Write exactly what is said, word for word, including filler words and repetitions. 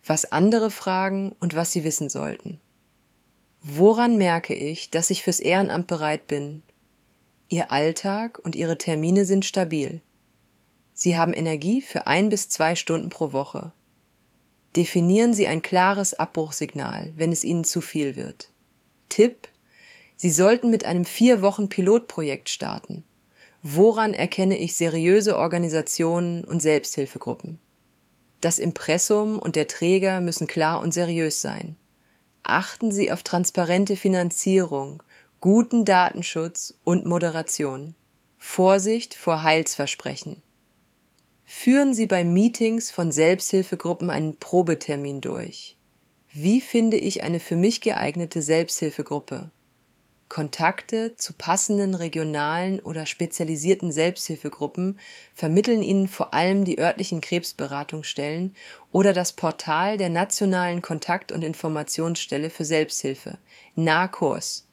was andere fragen und was sie wissen sollten. Woran merke ich, dass ich fürs Ehrenamt bereit bin? Ihr Alltag und Ihre Termine sind stabil. Sie haben Energie für ein bis zwei Stunden pro Woche. Definieren Sie ein klares Abbruchsignal, wenn es Ihnen zu viel wird. Tipp: Sie sollten mit einem vier Wochen Pilotprojekt starten. Woran erkenne ich seriöse Organisationen und Selbsthilfegruppen? Das Impressum und der Träger müssen klar und seriös sein. Achten Sie auf transparente Finanzierung, guten Datenschutz und Moderation. Vorsicht vor Heilsversprechen. Führen Sie bei Meetings von Selbsthilfegruppen einen Probetermin durch. Wie finde ich eine für mich geeignete Selbsthilfegruppe? Kontakte zu passenden regionalen oder spezialisierten Selbsthilfegruppen vermitteln Ihnen vor allem die örtlichen Krebsberatungsstellen oder das Portal der Nationalen Kontakt- und Informationsstelle für Selbsthilfe, NAKOS.